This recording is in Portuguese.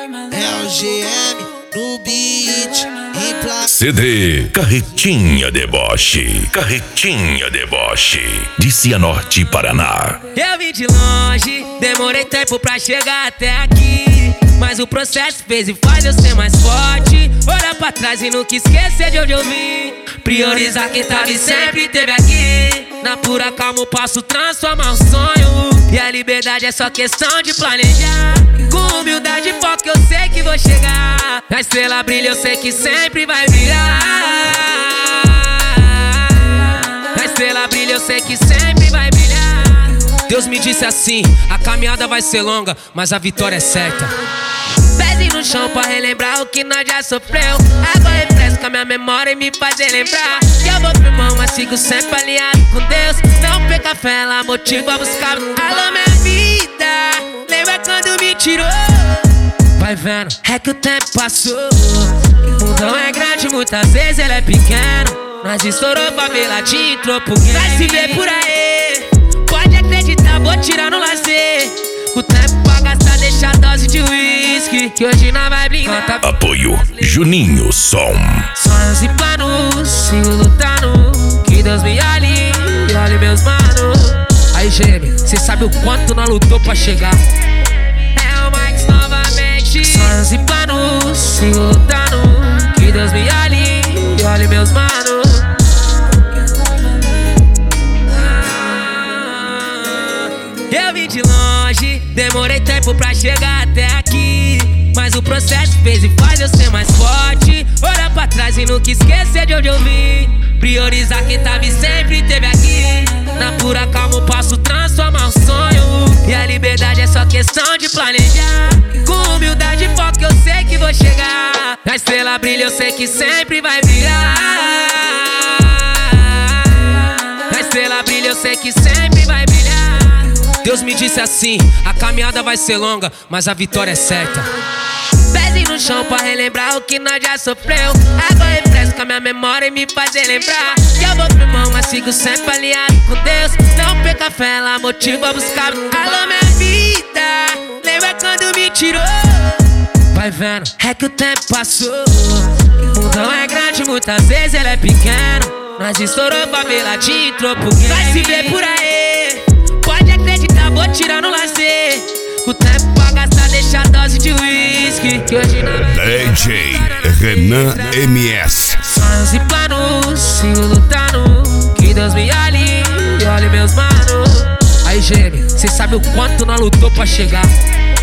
É o GM no beat, em placa. CD Carretinha Deboche, Carretinha Deboche, de Cianorte, Paraná. Eu vim de longe, demorei tempo pra chegar até aqui, mas o processo fez e faz eu ser mais forte. Olha pra trás e nunca esquecer de onde eu vim. Priorizar quem tava e sempre teve aqui. Na pura calma eu posso transformar um sonho, e a liberdade é só questão de planejar. Com humildade e foco eu sei que vou chegar. A estrela brilha, eu sei que sempre vai brilhar. A estrela brilha, eu sei que sempre vai brilhar. Deus me disse assim: a caminhada vai ser longa, mas a vitória é certa. Pezinho no chão pra relembrar o que nós já sofreu. Água refresca minha memória e me faz relembrar que eu vou firmar, mas sigo sempre alinhado com Deus. Não perca fé, ela motiva a buscar. Alô, minha vida, lembra quando me tirou? Vai vendo, é que o tempo passou. O mundão é grande, muitas vezes ele é pequeno. Nós estourou favela, te entrou pro game. Vai se ver por aí, pode acreditar, vou tirar no lazer. O tempo pra gastar, deixa a dose de uísque, que hoje nós vai brindar. Apoio Juninho Som. Sonhos e planos, sigo lutando, que Deus me olhe e olhe meus manos. Aí, GM, cê sabe o quanto nós lutou pra chegar. É o Max novamente. Sonhos e planos, sigo lutando, que Deus me olhe e olhe meus manos. Eu vim de longe, demorei tempo pra chegar até aqui, mas o processo fez e faz eu ser mais forte. Olha pra trás e nunca esquecer de onde eu vim. Priorizar quem tava e sempre teve aqui. Na pura calma eu posso transformar um sonho, e a liberdade é só questão de planejar. Com humildade e foco eu sei que vou chegar. A estrela brilha, eu sei que sempre vai brilhar. A estrela brilha, eu sei que sempre vai brilhar. Deus me disse assim: a caminhada vai ser longa, mas a vitória é certa. Pezinho no chão pra relembrar o que nós já sofreu. Água refresca minha memória e me faz relembrar que eu vou firmar, mas sigo sempre alinhado com Deus. Não perca fé, ela motiva a buscar. Alô, minha vida, lembra quando me tirou? Vai vendo, é que o tempo passou. O mundão é grande, muitas vezes ele é pequeno. Nós estourou favela, te entrou pro game. Vai se ver por aí, pode acreditar, vou tirar no lazer. O tempo pra gastar, deixa a dose de uísque, que hoje não vai. DJ Renan MS. Sonhos e planos, sigo lutando, que Deus me olhe e olhe meus manos. Aí, GM, cê sabe o quanto nós lutou pra chegar.